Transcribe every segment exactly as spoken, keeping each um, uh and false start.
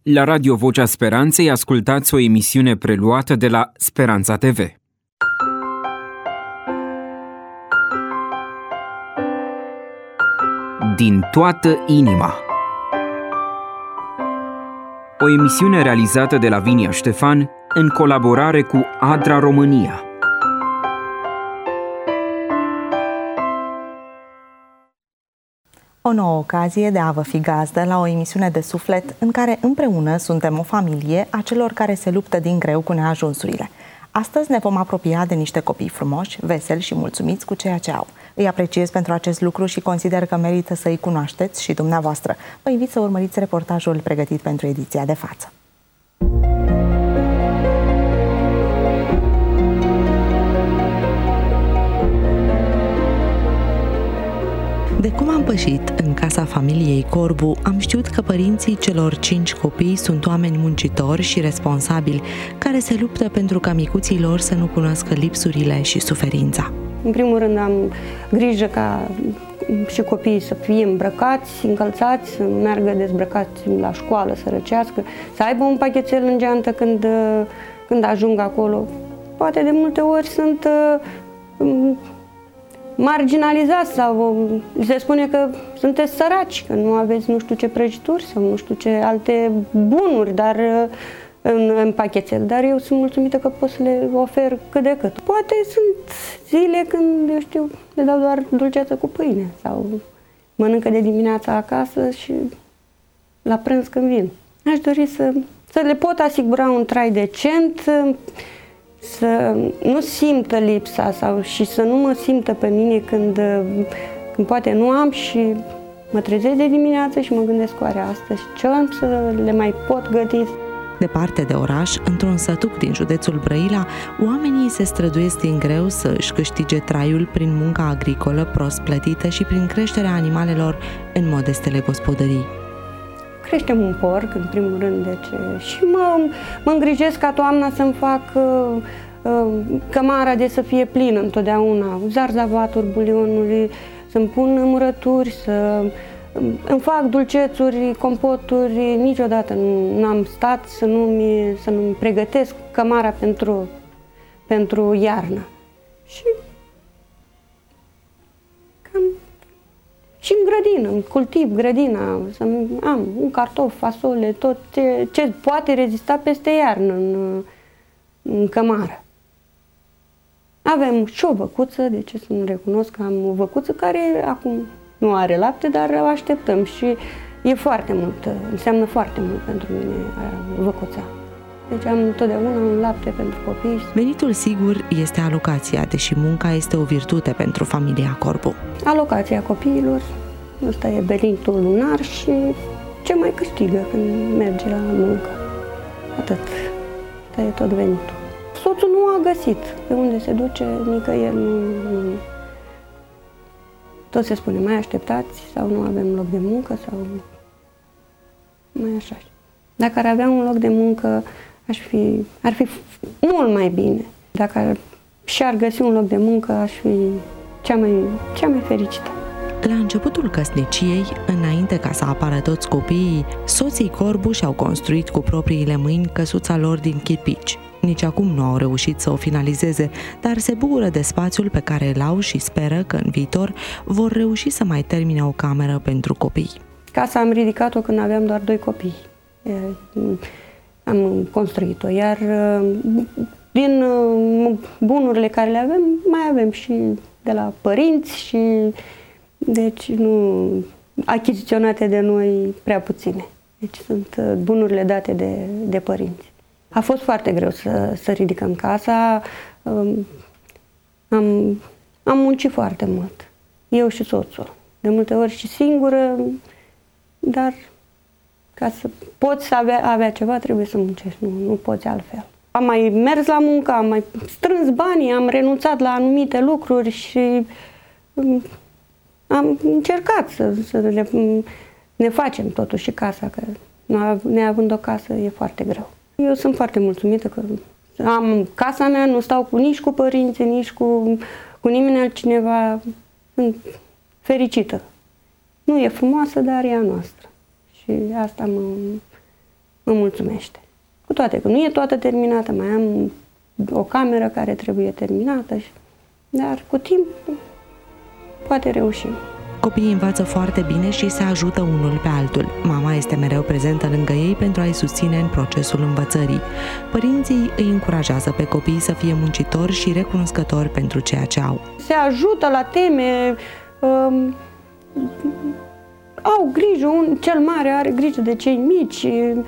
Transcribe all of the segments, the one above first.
La Radio Vocea Speranței ascultați o emisiune preluată de la Speranța T V. Din toată inima. O emisiune realizată de Lavinia Ștefan în colaborare cu Adra România. O nouă ocazie de a vă fi gazdă la o emisiune de suflet în care împreună suntem o familie a celor care se luptă din greu cu neajunsurile. Astăzi ne vom apropia de niște copii frumoși, veseli și mulțumiți cu ceea ce au. Îi apreciez pentru acest lucru și consider că merită să îi cunoașteți și dumneavoastră. Vă invit să urmăriți reportajul pregătit pentru ediția de față. De cum am pășit în casa familiei Corbu, am știut că părinții celor cinci copii sunt oameni muncitori și responsabili, care se luptă pentru ca micuții lor să nu cunoască lipsurile și suferința. În primul rând am grijă ca și copiii să fie îmbrăcați, încălțați, să meargă dezbrăcați la școală, să răcească, să aibă un pachetel în geantă când, când ajung acolo. Poate de multe ori sunt marginalizați sau se spune că sunteți săraci, că nu aveți nu știu ce prăjituri sau nu știu ce alte bunuri dar în, în pachetel, dar eu sunt mulțumită că pot să le ofer cât de cât. Poate sunt zile când, eu știu, le dau doar dulceață cu pâine sau mănâncă de dimineața acasă și la prânz când vin. Aș dori să, să le pot asigura un trai decent, să nu simtă lipsa sau și să nu mă simtă pe mine când, când poate nu am și mă trezesc de dimineață și mă gândesc oare astăzi ce am să le mai pot găti. Departe de oraș, într-un sătuc din județul Brăila, oamenii se străduiesc din greu să își câștige traiul prin munca agricolă prost plătită și prin creșterea animalelor în modestele gospodării. Creștem un porc, în primul rând, deci, și mă, mă îngrijesc ca toamna să-mi fac uh, uh, cămara de să fie plină întotdeauna, zarzavaturi, bulionuri, să-mi pun murături, să îmi fac dulcețuri, compoturi. Niciodată nu am stat să nu-mi, să nu-mi pregătesc cămara pentru, pentru iarnă. Și cam și în grădină, cultiv grădina, să am un cartof, fasole, tot ce, ce poate rezista peste iarnă în, în cămară. Avem și o văcuță, deci să-mi recunosc că am o văcuță care acum nu are lapte, dar o așteptăm și e foarte mult, înseamnă foarte mult pentru mine văcuța. Deci am întotdeauna un lapte pentru copii. Venitul sigur este alocația, deși munca este o virtute pentru familia Corbu. Alocația copiilor, ăsta e venitul lunar și ce mai câștigă când merge la muncă. Atât. Asta e tot venitul. Soțul nu a găsit pe unde se duce, nicăieri nu... nu. Tot se spune, mai așteptați sau nu avem loc de muncă sau mai așa. Dacă ar avea un loc de muncă, aș fi, ar fi mult mai bine. Dacă ar, și-ar găsi un loc de muncă, aș fi cea mai, cea mai fericită. La începutul căsniciei, înainte ca să apară toți copiii, soții Corbu și-au construit cu propriile mâini căsuța lor din chirpici. Nici acum nu au reușit să o finalizeze, dar se bucură de spațiul pe care îl au și speră că în viitor vor reuși să mai termine o cameră pentru copii. Casa am ridicat-o când aveam doar doi copii. Am construit-o, iar din bunurile care le avem, mai avem și de la părinți și deci nu achiziționate de noi prea puține. Deci sunt bunurile date de, de părinți. A fost foarte greu să, să ridicăm casa, am, am muncit foarte mult, eu și soțul, de multe ori și singură, dar ca să poți să avea, avea ceva trebuie să muncești, nu, nu poți altfel. Am mai mers la muncă, am mai strâns banii, am renunțat la anumite lucruri și am încercat să, să le, ne facem totuși casa, că neavând o casă e foarte greu. Eu sunt foarte mulțumită că am casa mea, nu stau cu, nici cu părinții, nici cu, cu nimeni altcineva. Sunt fericită. Nu e frumoasă, dar e a noastră. Și asta mă, mă mulțumește. Cu toate că nu e toată terminată, mai am o cameră care trebuie terminată, dar cu timp poate reușim. Copiii învață foarte bine și se ajută unul pe altul. Mama este mereu prezentă lângă ei pentru a-i susține în procesul învățării. Părinții îi încurajează pe copii să fie muncitori și recunoscători pentru ceea ce au. Se ajută la teme, um, au grijă, un, cel mare are grijă de cei mici.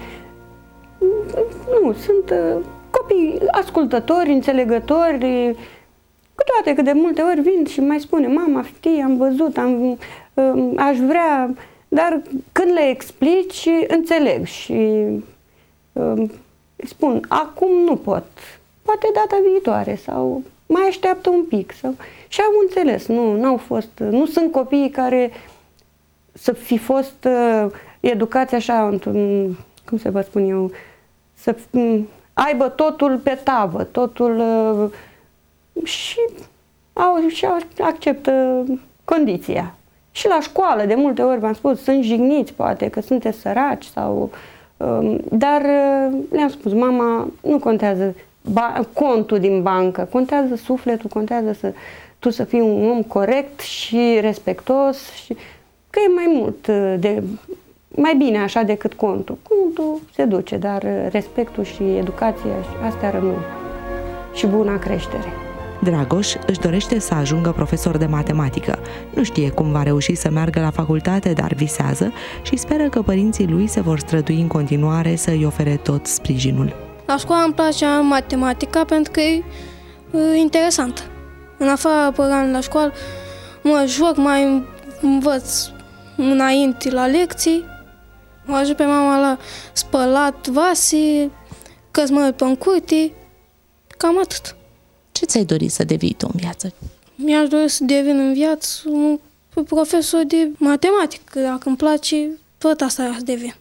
Nu, sunt uh, copii ascultători, înțelegători, cu toate că de multe ori vin și mai spune: mama, știi, am văzut, am, uh, aș vrea, dar când le explici, înțeleg și uh, spun: acum nu pot, poate data viitoare sau mai așteaptă un pic. Sau... Și au înțeles, nu, n-au fost, nu sunt copiii care să fi fost uh, educați așa, într-un, cum să vă spun eu, să uh, aibă totul pe tavă, totul uh, și, au, și acceptă condiția. Și la școală, de multe ori v-am spus, sunt jigniți, poate că sunteți săraci sau... Uh, dar uh, le-am spus: mama, nu contează ba- contul din bancă, contează sufletul, contează să, tu să fii un om corect și respectos și că e mai mult de... mai bine așa decât contul. Contul se duce, dar respectul și educația, astea rămân. Și buna creștere. Dragoș își dorește să ajungă profesor de matematică. Nu știe cum va reuși să meargă la facultate, dar visează și speră că părinții lui se vor strădui în continuare să îi ofere tot sprijinul. La școală îmi place matematica pentru că e interesantă. În afară părani la școală, mă joc, mai învăț înainte la lecții, mă ajut pe mama la spălat vase, căzmări pe curte, cam atât. Ce ți-ai dorit să devii tu în viață? Mi-aș dori să devin în viață un profesor de matematică, dacă îmi place, tot asta aș deveni.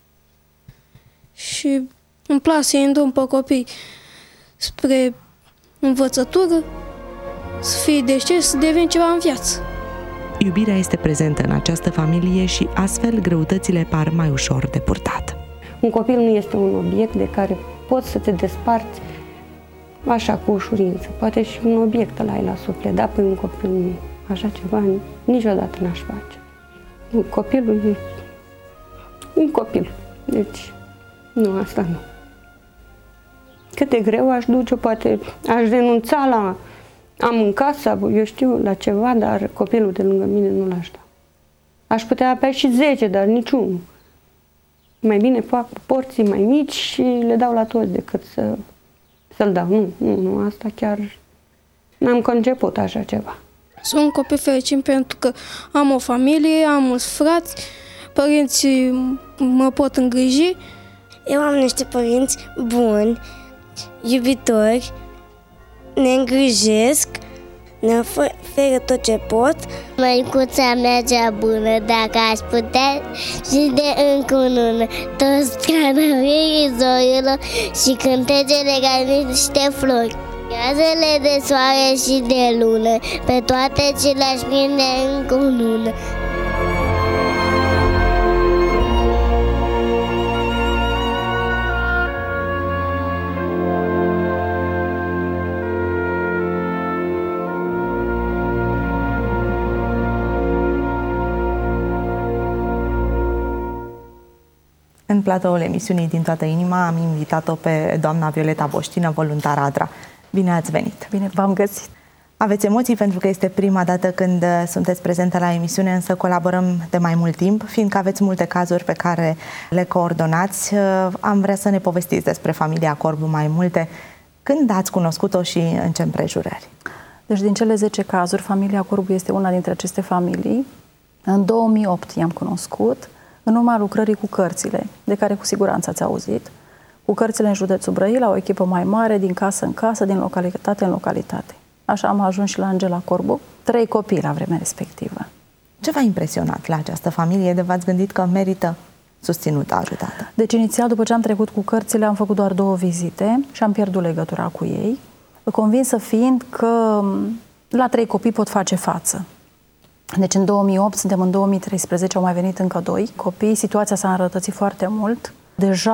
Și îmi place să-i îndrum pe copii spre învățătură, să fie deștept, să devin ceva în viață. Iubirea este prezentă în această familie și astfel greutățile par mai ușor de purtat. Un copil nu este un obiect de care poți să te desparți așa cu ușurință. Poate și un obiect îl ai la suflet, dar pe un copil nu. Așa ceva niciodată n-aș face. Copilul e un copil. Deci, nu, asta nu. Cât de greu aș duce, poate aș renunța la a mânca sau, eu știu, la ceva, dar copilul de lângă mine nu l-aș da. Aș putea avea și zece, dar niciunul. Mai bine fac porții mai mici și le dau la toți decât să, să-l dau. Nu, nu, nu, asta chiar n-am conceput așa ceva. Sunt un copil fericit pentru că am o familie, am mulți frați, părinții mă pot îngriji. Eu am niște părinți buni, iubitori, ne îngrijesc, ne oferă tot ce pot. Măicuța mea cea bună, dacă aș putea, și de încunună toți canavirii zorilor și cântecele ca niște flori. Razele de soare și de lună, pe toate ce le-aș prinde încunună. În platoul emisiunii Din toată inima am invitat-o pe doamna Violeta Boștină, voluntar ADRA. Bine ați venit! Bine v-am găsit! Aveți emoții pentru că este prima dată când sunteți prezentă la emisiune, însă colaborăm de mai mult timp, fiindcă aveți multe cazuri pe care le coordonați. Am vrea să ne povestiți despre familia Corbu mai multe. Când ați cunoscut-o și în ce împrejurări? Deci din cele zece cazuri, familia Corbu este una dintre aceste familii. În două mii opt i-am cunoscut, în urma lucrării cu cărțile, de care cu siguranță ați auzit, cu cărțile în județul Brăila, o echipă mai mare, din casă în casă, din localitate în localitate. Așa am ajuns și la Angela Corbu, trei copii la vremea respectivă. Ce v-a impresionat la această familie de v-ați gândit că merită susținută, ajutată? Deci inițial, după ce am trecut cu cărțile, am făcut doar două vizite și am pierdut legătura cu ei, convinsă fiind că la trei copii pot face față. Deci în două mii opt, suntem în două mii treisprezece, au mai venit încă doi copii, situația s-a înrătățit foarte mult. Deja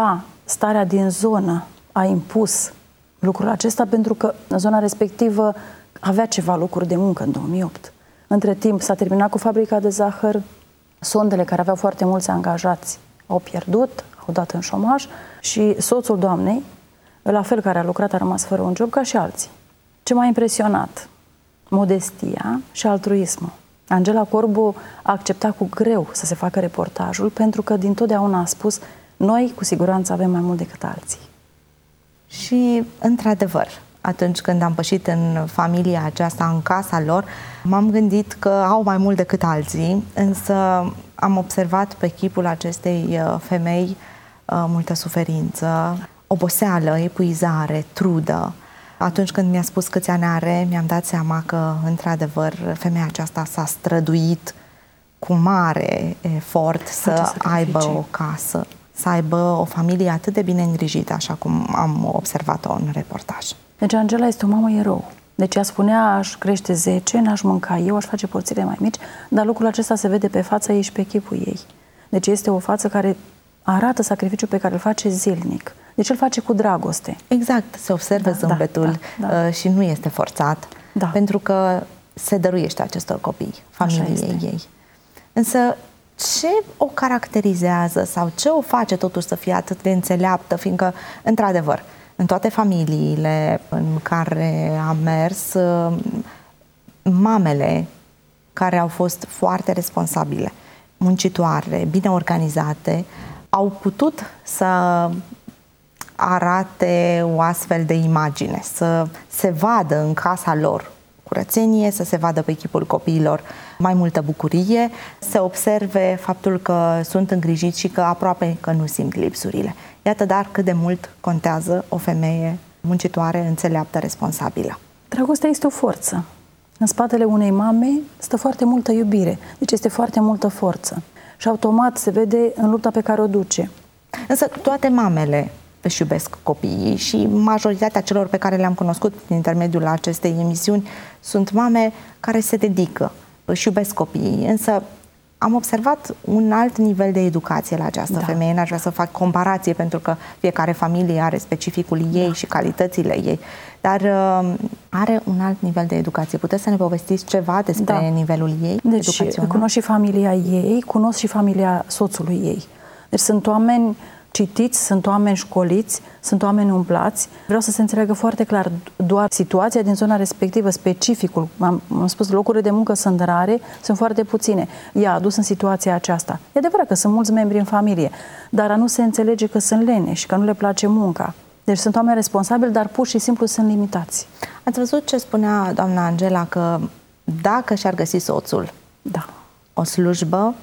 starea din zonă a impus lucrul acesta, pentru că în zona respectivă avea ceva lucruri de muncă în două mii opt. Între timp s-a terminat cu fabrica de zahăr, sondele care aveau foarte mulți angajați au pierdut, au dat în șomaj și soțul doamnei, la fel care a lucrat, a rămas fără un job ca și alții. Ce m-a impresionat? Modestia și altruismul. Angela Corbu a acceptat cu greu să se facă reportajul pentru că dintotdeauna a spus: noi cu siguranță avem mai mult decât alții. Și, într-adevăr, atunci când am pășit în familia aceasta, în casa lor, m-am gândit că au mai mult decât alții, însă am observat pe chipul acestei femei multă suferință, oboseală, epuizare, trudă. Atunci când mi-a spus câți ani are, mi-am dat seama că, într-adevăr, femeia aceasta s-a străduit cu mare efort să aibă o casă, să aibă o familie atât de bine îngrijită, așa cum am observat-o în reportaj. Deci Angela este o mamă erou. Deci ea spunea: aș crește zece, n-aș mânca eu, aș face porțiile mai mici, dar lucrul acesta se vede pe fața ei și pe chipul ei. Deci este o față care arată sacrificiul pe care îl face zilnic. Deci îl face cu dragoste. Exact, se observă da, zâmbetul da, da, da. și nu este forțat, da. pentru că se dăruiește acestor copii, familiei ei. Însă ce o caracterizează sau ce o face totuși să fie atât de înțeleaptă, fiindcă, într-adevăr, în toate familiile în care am mers, mamele care au fost foarte responsabile, muncitoare, bine organizate, au putut să arate o astfel de imagine, să se vadă în casa lor curățenie, să se vadă pe chipul copiilor mai multă bucurie, să observe faptul că sunt îngrijiți și că aproape că nu simt lipsurile. Iată dar cât de mult contează o femeie muncitoare, înțeleaptă, responsabilă. Dragostea este o forță. În spatele unei mame stă foarte multă iubire, deci este foarte multă forță. Și automat se vede în lupta pe care o duce. Însă toate mamele își iubesc copiii și majoritatea celor pe care le-am cunoscut prin intermediul acestei emisiuni sunt mame care se dedică, își iubesc copiii, însă am observat un alt nivel de educație la această da. femeie. N-aș vrea să fac comparație pentru că fiecare familie are specificul ei da. și calitățile ei, dar uh, are un alt nivel de educație. Puteți să ne povestiți ceva despre da. nivelul ei deci, educațional? Cunosc și familia ei, cunosc și familia soțului ei. Deci sunt oameni citiți, sunt oameni școliți, sunt oameni umplați. Vreau să se înțeleagă foarte clar doar situația din zona respectivă, specificul. Am, am spus, locurile de muncă sunt rare, sunt foarte puține. Ea a adus în situația aceasta. E adevărat că sunt mulți membri în familie, dar a nu se înțelege că sunt leneși, că nu le place munca. Deci sunt oameni responsabili, dar pur și simplu sunt limitați. Ați văzut ce spunea doamna Angela, că dacă și-ar găsi soțul da. o slujbă,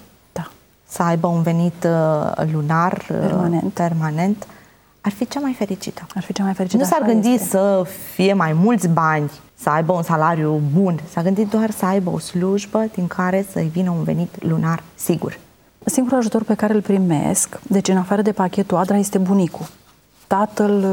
să aibă un venit uh, lunar permanent. permanent, ar fi cea mai fericită. Ar fi cea mai fericită. Nu s-ar gândi este. să fie mai mulți bani, să aibă un salariu bun. S-a gândit doar să aibă o slujbă din care să-i vină un venit lunar sigur. Singurul ajutor pe care îl primesc, deci în afară de pachetul Adra, este bunicul. Tatăl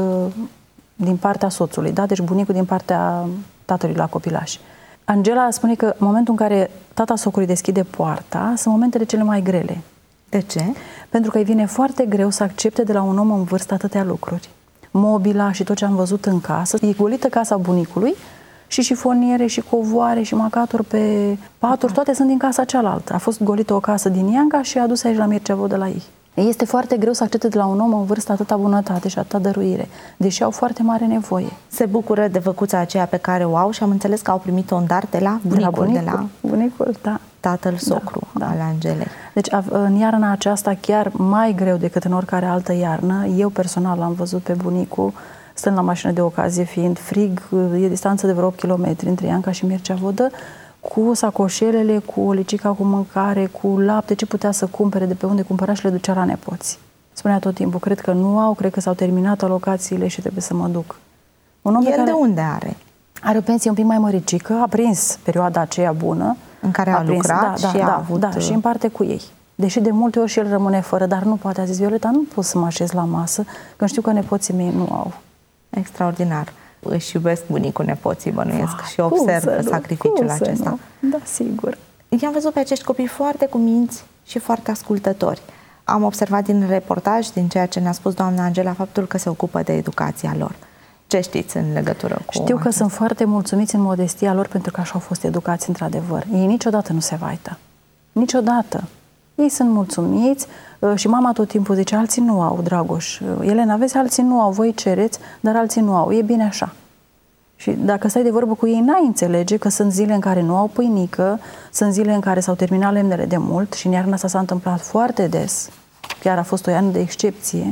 din partea soțului, da? Deci bunicul din partea tatălui la copilași. Angela spune că în momentul în care tata socrului deschide poarta, sunt momentele cele mai grele. De ce? Pentru că îi vine foarte greu să accepte de la un om în vârstă atâtea lucruri. Mobila și tot ce am văzut în casă. E golită casa bunicului și șifoniere și covoare și macatori pe paturi, toate sunt din casa cealaltă. A fost golită o casă din Ianca și a adus aici la Mircea Vodă la ei. Este foarte greu să accepte de la un om în vârstă atâta bunătate și atâta dăruire, deși au foarte mare nevoie. Se bucură de făcuța aceea pe care o au și am înțeles că au primit-o în dar de la bunicul, de la, bunicul, de la bunicul, da. tatăl socru da, da. al Angelei. Deci în iarna aceasta chiar mai greu decât în oricare altă iarnă. Eu personal l-am văzut pe bunicul stând la mașină de ocazie, fiind frig, e distanță de vreo opt kilometri între Ianca și Mircea Vodă, cu sacoșelele, cu o licica cu mâncare, cu lapte, ce putea să cumpere, de pe unde cumpăra și le ducea la nepoți. Spunea tot timpul, cred că nu au, cred că s-au terminat alocațiile și trebuie să mă duc. Un om El care de unde are? Are o pensie un pic mai măricică, a prins perioada aceea bună. În care a, a prins, lucrat da, și da, a da, avut... Da, și împarte cu ei. Deși de multe ori și el rămâne fără, dar nu poate. A zis, Violeta, nu pot să mă așez la masă, când știu că nepoții mei nu au. Extraordinar. Își iubesc bunicul nepoții, bănuiesc, ah, și observ sacrificiul acesta. Nu? Da, sigur. I-am văzut pe acești copii foarte cuminți și foarte ascultători. Am observat din reportaj, din ceea ce ne-a spus doamna Angela, faptul că se ocupă de educația lor. Ce știți în legătură cu Știu că aceasta? sunt foarte mulțumiți în modestia lor pentru că așa au fost educați într-adevăr. Ei niciodată nu se vaită. Niciodată. Ei sunt mulțumiți și mama tot timpul zice, alții nu au, Dragoș. Elena, vezi, alții nu au, voi cereți, dar alții nu au. E bine așa. Și dacă stai de vorbă cu ei, n-ai înțelege că sunt zile în care nu au pâinică, sunt zile în care s-au terminat lemnele de mult și în iarna asta s-a întâmplat foarte des. Chiar a fost o iarnă de excepție.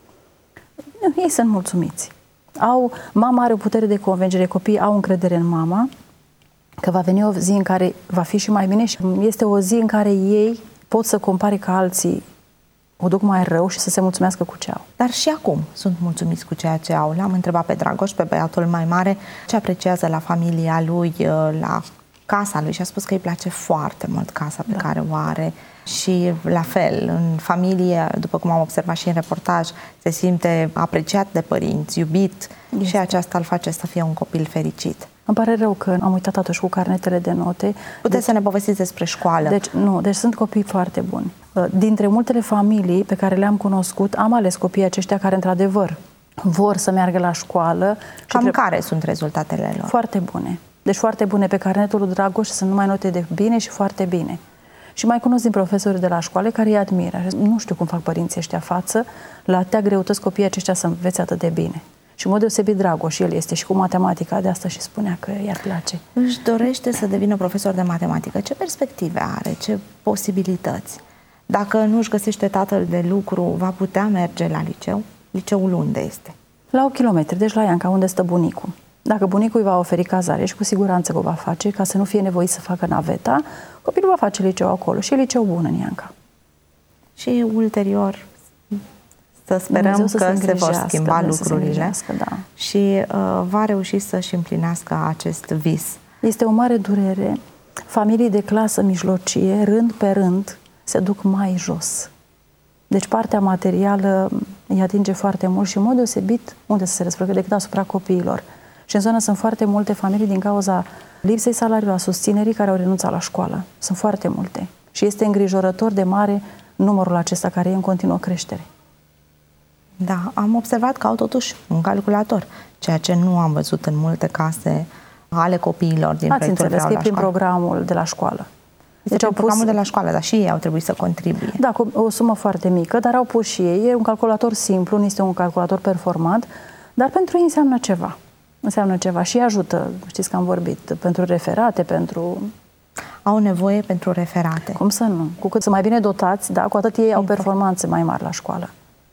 Ei sunt mulțumiți. Au, mama are o putere de convingere, copiii au încredere în mama, că va veni o zi în care va fi și mai bine și este o zi în care ei pot să compare că alții o duc mai rău și să se mulțumească cu ce au. Dar și acum sunt mulțumiți cu ceea ce au. L-am întrebat pe Dragoș, pe băiatul mai mare, ce apreciază la familia lui, la casa lui și a spus că îi place foarte mult casa pe da. care o are. Și la fel, în familie, după cum am observat și în reportaj, se simte apreciat de părinți, iubit este. Și aceasta îl face să fie un copil fericit. Îmi pare rău că am uitat atunci cu carnetele de note. Puteți deci, să ne povestiți despre școală. Deci, nu, deci sunt copii foarte buni. Dintre multele familii pe care le-am cunoscut, am ales copiii aceștia care, într-adevăr, vor să meargă la școală. Cam și care sunt rezultatele lor? Foarte bune. Deci foarte bune. Pe carnetul lui Dragoș sunt numai note de bine și foarte bine. Și mai cunosc din profesori de la școală care îi admiră. Nu știu cum fac părinții ăștia față la atâtea greutăți copiii aceștia să învețe atât de bine. Și în mod deosebit Dragoș, el este și cu matematica, de asta și spunea că i-ar place. Își dorește să devină profesor de matematică. Ce perspective are? Ce posibilități? Dacă nu își găsește tatăl de lucru, va putea merge la liceu? Liceul unde este? La o kilometri, deci la Ianca, unde stă bunicul. Dacă bunicul îi va oferi cazare și cu siguranță că o va face, ca să nu fie nevoit să facă naveta, copilul va face liceu acolo și e liceu bun în Ianca. Și ulterior să sperăm să că se, se vor schimba lucrurile da. și uh, va reuși să-și împlinească acest vis. Este o mare durere. Familii de clasă mijlocie, rând pe rând, se duc mai jos. Deci partea materială îi atinge foarte mult și în mod deosebit unde să se răsfrăgă decât asupra copiilor. Și în zonă sunt foarte multe familii din cauza lipsei salariului, a susținerii, care au renunțat la școală. Sunt foarte multe. Și este îngrijorător de mare numărul acesta care e în continuă creștere. Da, am observat că au totuși un calculator, ceea ce nu am văzut în multe case ale copiilor din Ați înțeles că e prin școală. programul de la școală. Deci au programul pus... de la școală, dar și ei au trebuit să contribuie. Da, cu o sumă foarte mică, dar au pus și ei. E un calculator simplu, nu este un calculator performant, dar pentru ei înseamnă ceva. Înseamnă ceva și ajută, știți că am vorbit, pentru referate, pentru... Au nevoie pentru referate. Cum să nu? Cu cât sunt mai bine dotați, da, cu atât ei au performanțe mai mari la școală.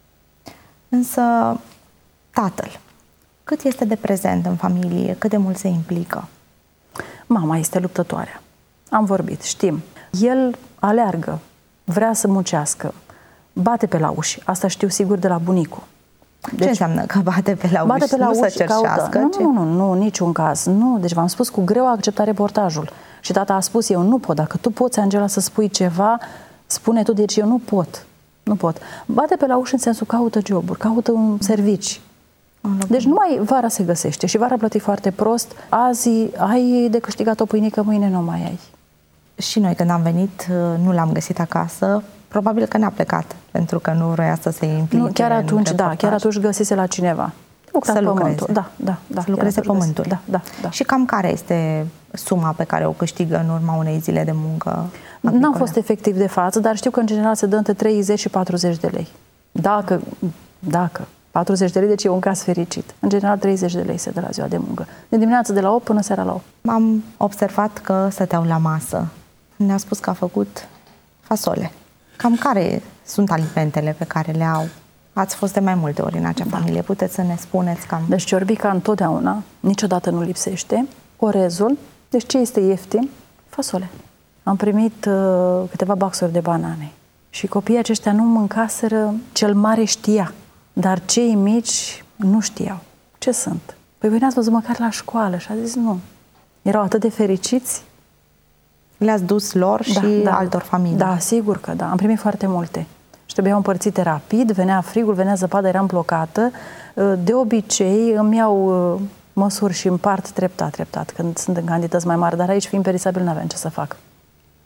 Însă, tatăl, cât este de prezent în familie? Cât de mult se implică? Mama este luptătoarea. Am vorbit, știm. El aleargă, vrea să muncească, bate pe la uși. Asta știu sigur de la bunicul. Deci, ce înseamnă că bate pe la bate uși? Pe la nu uși, să cerșească? Nu, nu, nu, nu, niciun caz. Nu, deci v-am spus, cu greu a acceptat reportajul. Și tata a spus, eu nu pot. Dacă tu poți, Angela, să spui ceva, spune tu, deci eu nu pot. Nu pot. Bate pe la uși în sensul caută joburi, caută un servici. Deci numai vara se găsește și vara plăti foarte prost. Azi ai de câștigat o pâinică, mâine nu mai ai. Și noi când am venit nu l-am găsit acasă. Probabil că n-a plecat, pentru că nu vrea să se implice. Nu, chiar atunci, da, chiar atunci găsise la cineva. Să lucreze. Da, da, da. Să lucreze pământul. Da, da, da. Și cam care este suma pe care o câștigă în urma unei zile de muncă? N-am fost efectiv de față, dar știu că în general se dă între treizeci și patruzeci de lei. Dacă, dacă, patruzeci de lei, deci e un caz fericit. În general treizeci de lei se dă la ziua de muncă. De dimineață de la opt până seara la opt. Am observat că stăteau la masă. Ne-a spus că a făcut fasole. Cam care sunt alimentele pe care le au? Ați fost de mai multe ori în acea da. familie. Puteți să ne spuneți cam... Deci ciorbica întotdeauna, niciodată nu lipsește. Orezul. Deci ce este ieftin? Fasole. Am primit uh, câteva baxuri de banane. Și copiii aceștia nu mâncaseră, cel mare știa. Dar cei mici nu știau. Ce sunt? Păi voi n-ați văzut măcar la școală. Și a zis nu. Erau atât de fericiți. Le-ați dus lor da, și da, altor familii? Da, sigur că da. Am primit foarte multe. Și trebuiau împărțite rapid, venea frigul, venea zăpada, eram blocată. De obicei îmi iau măsuri și împart treptat, treptat, când sunt în cantități mai mari, dar aici, fiind perisabil, n-aveam ce să fac.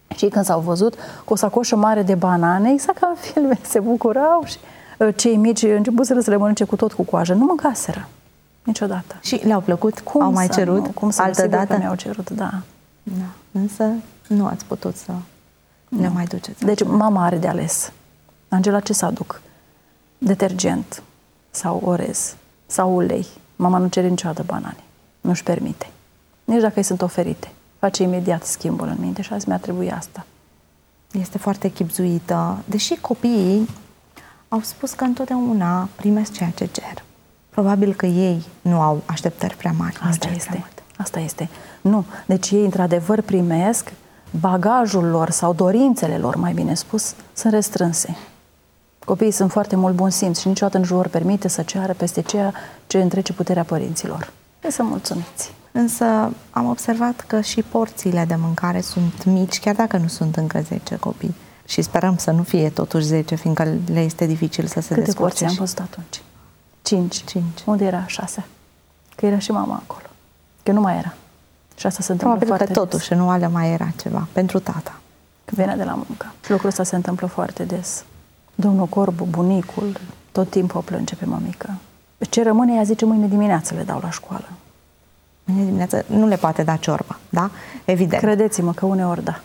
Și când s-au văzut cu o sacoșă mare de banane, exact ca în filme, se bucurau și cei mici începuseră să le mănânce cu tot cu coajă. Nu mâncaseră niciodată. Și le-au plăcut? Cum Au mai să cerut? Nu? Cum să altă dată? mi-au cerut, da. da. Însă nu ați putut să nu. le mai duceți. Deci mama are de ales. Angela, ce să aduc? Detergent sau orez sau ulei. Mama nu cere niciodată banane. Nu-și permite. Nici dacă îi sunt oferite. Face imediat schimbul în minte și azi mi-ar trebui asta. Este foarte chibzuită. Deși copiii au spus că întotdeauna primesc ceea ce cer. Probabil că ei nu au așteptări prea mari. Asta este. Asta este. Nu. Deci ei într-adevăr primesc, bagajul lor sau dorințele lor, mai bine spus, sunt restrânse. Copiii sunt foarte mult bun simț și niciodată nu vor permite să ceară peste ceea ce întrece puterea părinților. Ei sunt mulțumiți. Însă am observat că și porțiile de mâncare sunt mici, chiar dacă nu sunt încă zece copii. Și sperăm să nu fie totuși zece, fiindcă le este dificil să se Câte descurce. porții am văzut atunci? Cinci. Cinci. Unde era șase? Că era și mama acolo. Că nu mai era. Și asta se întâmplă Probabil foarte că totuși des. în oală mai era ceva pentru tata. Când venea de la muncă. Și lucrul ăsta se întâmplă foarte des. Domnul Corbu, bunicul, tot timpul o plânge pe mămică. Ce rămâne, ea zice, mâine dimineață le dau la școală. Mâine dimineață nu le poate da ciorbă, da? Evident. Credeți-mă că uneori da.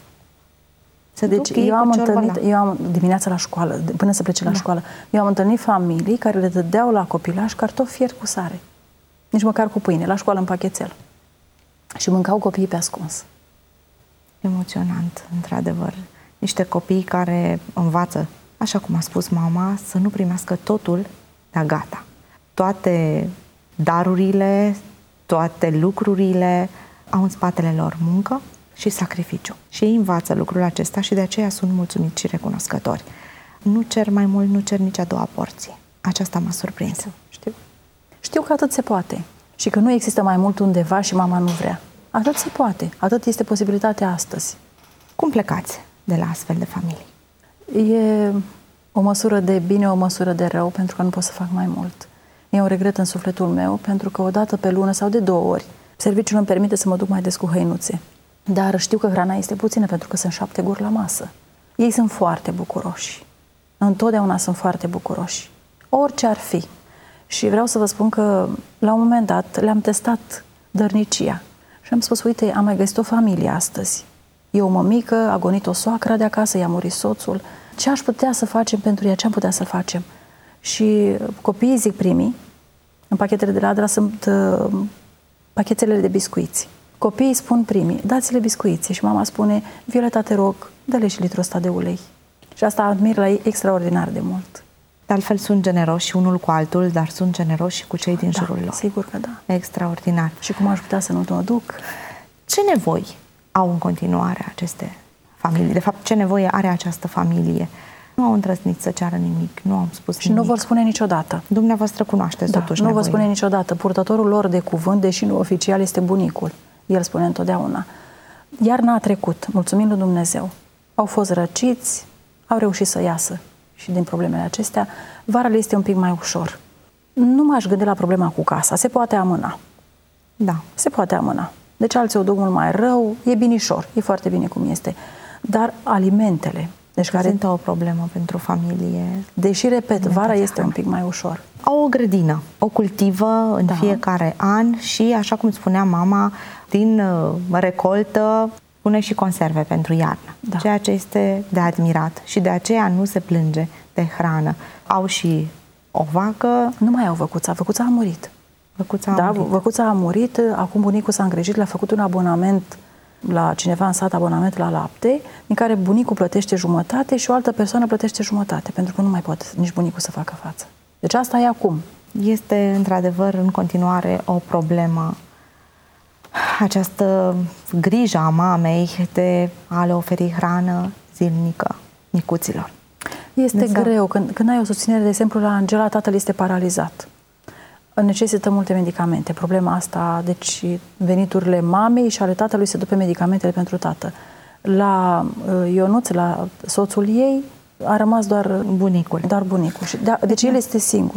Se deci eu am întâlnit, eu am dimineața la școală, până să plece la da. școală, eu am întâlnit familii care le dădeau la copilaș cartofi fiert cu sare. Nici măcar cu pâine, la școală în pachetel. Și mâncau copiii pe ascuns. Emoționant, într-adevăr. Niște copii care învață, așa cum a spus mama, să nu primească totul, dar gata. Toate darurile, toate lucrurile au în spatele lor muncă și sacrificiu. Și ei învață lucrul acesta și de aceea sunt mulțumiți și recunoscători. Nu cer mai mult, nu cer nici a doua porție. Aceasta m-a surprins. Știu, știu. Știu că atât se poate și că nu există mai mult undeva și mama nu vrea. Atât se poate, atât este posibilitatea astăzi. Cum plecați de la astfel de familii? E o măsură de bine, o măsură de rău, pentru că nu pot să fac mai mult. E un regret în sufletul meu, pentru că o dată pe lună sau de două ori, serviciul îmi permite să mă duc mai des cu hăinuțe. Dar știu că hrana este puțină, pentru că sunt șapte guri la masă. Ei sunt foarte bucuroși. Întotdeauna sunt foarte bucuroși. Orice ar fi. Și vreau să vă spun că, la un moment dat, le-am testat dărnicia. Și am spus, uite, am mai găsit o familie astăzi. E o mămică, a gonit o soacră de acasă, i-a murit soțul. Ce aș putea să facem pentru ea? Ce am putea să facem? Și copiii zic primii, în pachetele de la Adra sunt uh, pachetele de biscuiți. Copiii spun primii, dați-le biscuiți. Și mama spune, Violeta, te rog, dă-le și litrul ăsta de ulei. Și asta admir la ei extraordinar de mult. De altfel sunt generoși unul cu altul, dar sunt generoși și cu cei din da, jurul lor. Sigur că da. Extraordinar. Și cum aș putea să nu mă duc? Ce nevoi au în continuare aceste familii? De fapt, ce nevoie are această familie? Nu au îndrăznit să ceară nimic, nu au spus și nimic. nu vor spune niciodată. Dumneavoastră cunoașteți da, totuși nu nevoile. vă spune niciodată. Purtătorul lor de cuvânt, deși nu oficial, este bunicul. El spune întotdeauna. Iarna a trecut, mulțumim lui Dumnezeu. Au fost răciți, au reușit să iasă și din problemele acestea. Vara le este un pic mai ușor. Nu m-aș gândi la problema cu casa. Se poate amâna. Da. Se poate amâna. Deci alții o duc mult mai rău. E binișor. E foarte bine cum este. Dar alimentele, deci care sunt o problemă pentru familie. Deși, repet, vara este un pic mai ușor. Au o grădină, o cultivă în da. fiecare an și, așa cum spunea mama, din recoltă pune și conserve pentru iarnă, da. ceea ce este de admirat și de aceea nu se plânge de hrană. Au și o vacă. Nu mai au văcuța, văcuța a murit. Văcuța a da, murit. Văcuța a murit, acum bunicul s-a îngrijit, le-a făcut un abonament la cineva în sat, abonament la lapte, din care bunicul plătește jumătate și o altă persoană plătește jumătate, pentru că nu mai poate nici bunicul să facă față. Deci asta e acum. Este într-adevăr în continuare o problemă, această grijă a mamei de a le oferi hrană zilnică micuților. Este Însă... greu. Când, când ai o susținere, de exemplu, la Angela, tatăl este paralizat. Necesită multe medicamente. Problema asta, deci veniturile mamei și ale tatălui se duc pe medicamentele pentru tată. La uh, Ionuț, la soțul ei, a rămas doar bunicul. Doar bunicul. Și, da, deci el este singurul.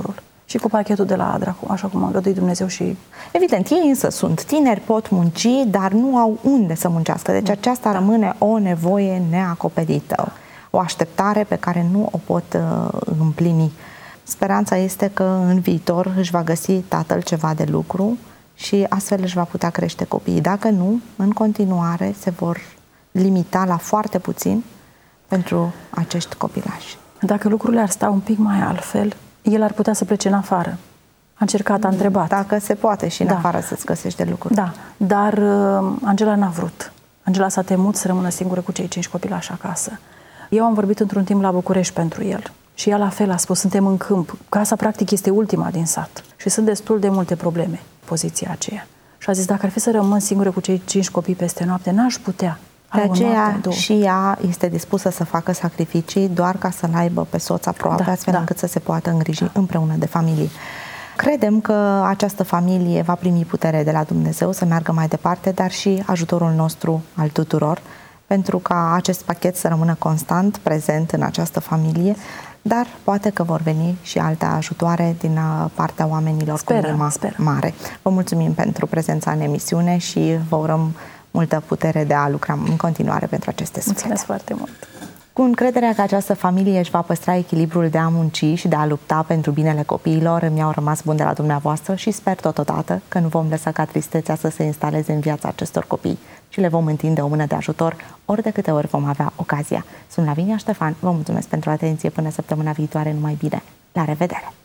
Și cu pachetul de la Adra, așa cum a îngăduit Dumnezeu și... Evident, ei însă sunt tineri, pot munci, dar nu au unde să muncească. Deci aceasta da. rămâne o nevoie neacoperită, o așteptare pe care nu o pot uh, împlini. Speranța este că în viitor își va găsi tatăl ceva de lucru și astfel își va putea crește copiii. Dacă nu, în continuare se vor limita la foarte puțin pentru acești copilași. Dacă lucrurile ar sta un pic mai altfel, el ar putea să plece în afară. A încercat, a întrebat. Dacă se poate și în da. afară să-ți găsești de lucruri. Da, dar uh, Angela n-a vrut. Angela s-a temut să rămână singură cu cei cinci copilași acasă. Eu am vorbit într-un timp la București pentru el. Și ea la fel a spus, suntem în câmp. Casa practic este ultima din sat. Și sunt destul de multe probleme, poziția aceea. Și a zis, dacă ar fi să rămân singură cu cei cinci copii peste noapte, n-aș putea. De aceea și ea este dispusă să facă sacrificii doar ca să-l aibă pe soț aproape, da, astfel da. încât să se poată îngriji da. împreună de familie. Credem că această familie va primi putere de la Dumnezeu să meargă mai departe, dar și ajutorul nostru al tuturor, pentru ca acest pachet să rămână constant prezent în această familie, dar poate că vor veni și alte ajutoare din partea oamenilor speră, cu inima speră. mare. Vă mulțumim pentru prezența în emisiune și vă urăm multă putere de a lucra în continuare pentru aceste suflete. Mulțumesc foarte mult! Cu încrederea că această familie își va păstra echilibrul de a munci și de a lupta pentru binele copiilor, îmi au rămas bun de la dumneavoastră și sper totodată că nu vom lăsa ca tristețea să se instaleze în viața acestor copii și le vom întinde o mână de ajutor ori de câte ori vom avea ocazia. Sunt Lavinia Ștefan, vă mulțumesc pentru atenție, până săptămâna viitoare, numai bine! La revedere!